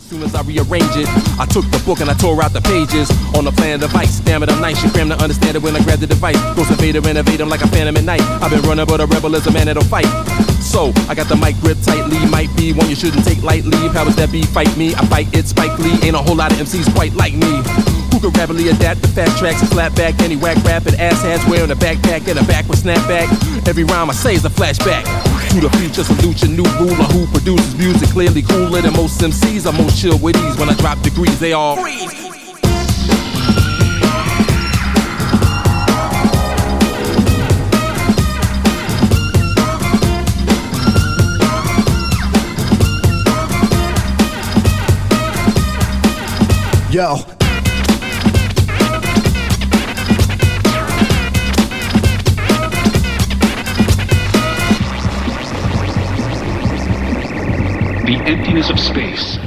Soon as I rearrange it, I took the book and I tore out the pages. On the plan device, damn it, I'm nice. You cram to understand it when I grab the device. Ghost invader, innovate him like a phantom at night. I've been running, but a rebel is a man that'll fight. So, I got the mic grip tightly. Might be one you shouldn't take lightly. How does that be? Fight me, I fight it, Spike Lee. Ain't a whole lot of MCs quite like me. Who could rapidly adapt to fast tracks and flat back? Any whack rapping asshats wearing a backpack and a backward snapback. Every rhyme I say is a flashback to the future, salute your new ruler who produces music clearly cooler than most MCs. I'm most chill with ease. When I drop degrees, they all freeze. Yo. The emptiness of space